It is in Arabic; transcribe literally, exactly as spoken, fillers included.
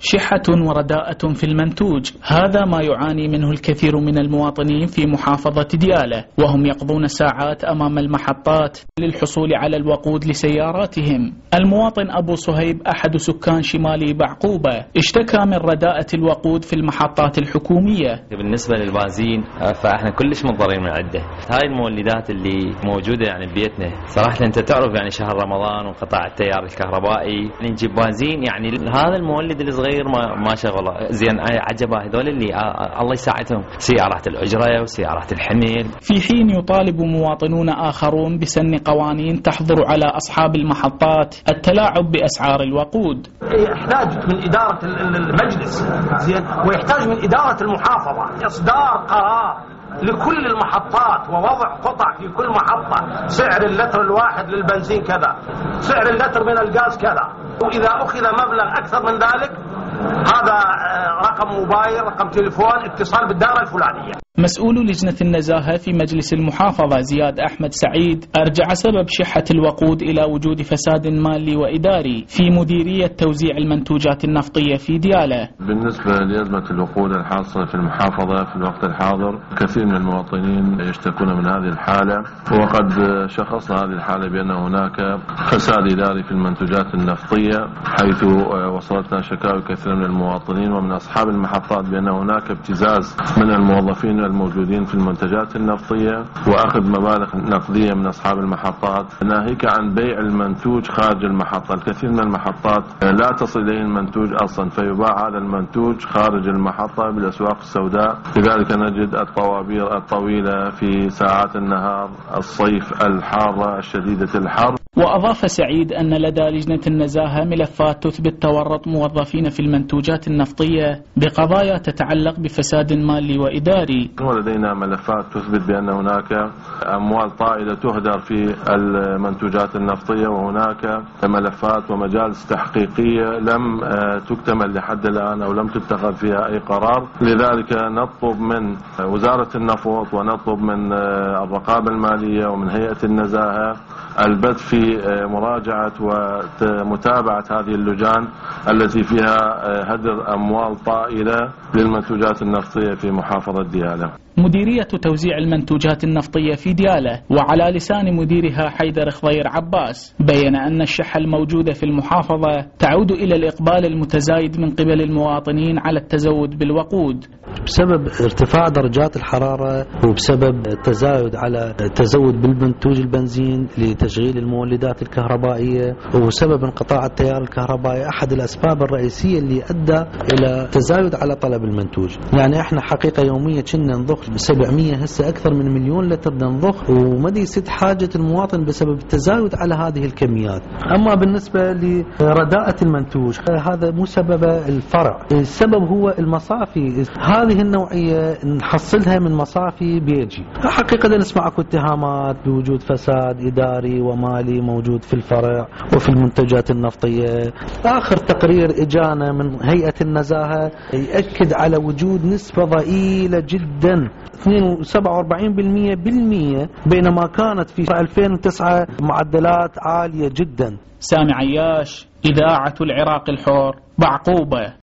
شحة ورداءة في المنتوج، هذا ما يعاني منه الكثير من المواطنين في محافظة ديالى، وهم يقضون ساعات أمام المحطات للحصول على الوقود لسياراتهم. المواطن أبو صهيب أحد سكان شمالي بعقوبة اشتكى من رداءة الوقود في المحطات الحكومية. بالنسبة للبنزين فاحنا كلش متضررين من عده، هاي المولدات اللي موجودة يعني ببيتنا صراحة. انت تعرف يعني شهر رمضان وقطاع التيار الكهربائي نجيب بنزين، يعني هذا المولد الصغير ما ما شغله زين. عجبه هذول اللي آه الله يساعدهم، سيارات الأجرة وسيارات الحمل. في حين يطالب مواطنون آخرون بسن قوانين تحظر على أصحاب المحطات التلاعب بأسعار الوقود. يحتاج من إدارة المجلس زين، ويحتاج من إدارة المحافظة إصدار قرار لكل المحطات ووضع قطع في كل محطة، سعر اللتر الواحد للبنزين كذا، سعر اللتر من الغاز كذا، وإذا أخذ مبلغ أكثر من ذلك هذا رقم موبايل، رقم تليفون، اتصال بالدارة الفلانية. مسؤول لجنة النزاهة في مجلس المحافظة زياد أحمد سعيد أرجع سبب شحة الوقود إلى وجود فساد مالي وإداري في مديرية توزيع المنتوجات النفطية في ديالى. بالنسبة لأزمة الوقود الحاصلة في المحافظة في الوقت الحاضر، كثير من المواطنين يشتكون من هذه الحالة، وقد شخصنا هذه الحالة بأن هناك فساد إداري في المنتوجات النفطية، حيث وصلتنا شكاوى كثير من المواطنين ومن أصحاب المحطات بأن هناك ابتزاز من الموظفين الموجودين في المنتجات النفطية وأخذ مبالغ نقدية من أصحاب المحطات، ناهيك عن بيع المنتوج خارج المحطة. الكثير من المحطات لا تصل إليه المنتوج أصلا، فيباع هذا المنتوج خارج المحطة بالأسواق السوداء. لذلك نجد الطوابير الطويلة في ساعات النهار، الصيف الحارة الشديدة الحر. وأضاف سعيد أن لدى لجنة النزاهة ملفات تثبت تورط موظفين في المنتوجات النفطية بقضايا تتعلق بفساد مالي وإداري. ولدينا ملفات تثبت بأن هناك أموال طائلة تهدر في المنتوجات النفطية، وهناك ملفات ومجالس تحقيقية لم تكتمل لحد الآن أو لم تتخذ فيها أي قرار. لذلك نطلب من وزارة النفط ونطلب من الرقابة المالية ومن هيئة النزاهة البدء في مراجعة ومتابعة هذه اللجان التي فيها هدر أموال طائلة للمنتوجات النفطية في محافظة ديالى. مديرية توزيع المنتوجات النفطية في ديالى وعلى لسان مديرها حيدر خضير عباس بين أن الشحة الموجودة في المحافظة تعود إلى الإقبال المتزايد من قبل المواطنين على التزود بالوقود بسبب ارتفاع درجات الحرارة، وبسبب التزايد على التزود بالمنتوج البنزين لتشغيل المولدات الكهربائية، وبسبب انقطاع التيار الكهربائي. أحد الأسباب الرئيسية اللي أدى إلى تزايد على طلب المنتوج. يعني احنا حقيقة يوميا كنا نضخ سبعمية، هسه أكثر من مليون لتر نضخ، ومدى يسد حاجة المواطن بسبب التزايد على هذه الكميات. أما بالنسبة لرداءة المنتوج هذا مو سبب الفرع، السبب هو المصافي. هذه النوعية نحصلها من مصافي بيجي. حقيقة نسمع اتهامات بوجود فساد إداري ومالي موجود في الفرع وفي المنتجات النفطية. آخر تقرير إجانا من هيئة النزاهة يأكد على وجود نسبة ضئيلة جدا اثنين وسبعة وأربعين بالمئة بالمئة، بينما كانت في ألفين وتسعة معدلات عالية جدا. سامي عياش، إذاعة العراق الحر، بعقوبة.